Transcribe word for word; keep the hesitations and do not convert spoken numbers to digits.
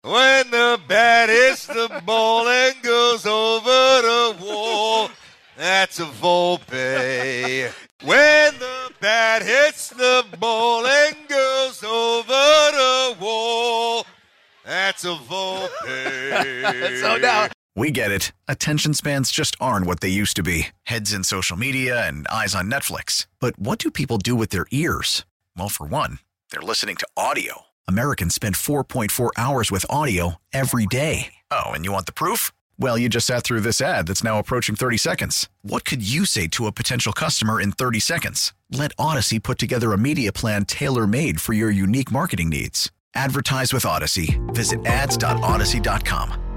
When the bat hits the ball and goes over the wall, that's a Volpe. When the bat hits the ball and goes over the wall, that's a Volpe. So now, we get it. Attention spans just aren't what they used to be. Heads in social media and eyes on Netflix. But what do people do with their ears? Well, for one, they're listening to audio. Americans spend four point four hours with audio every day. Oh, and you want the proof? Well, you just sat through this ad that's now approaching thirty seconds. What could you say to a potential customer in thirty seconds? Let Odyssey put together a media plan tailor-made for your unique marketing needs. Advertise with Odyssey. Visit ads dot odyssey dot com.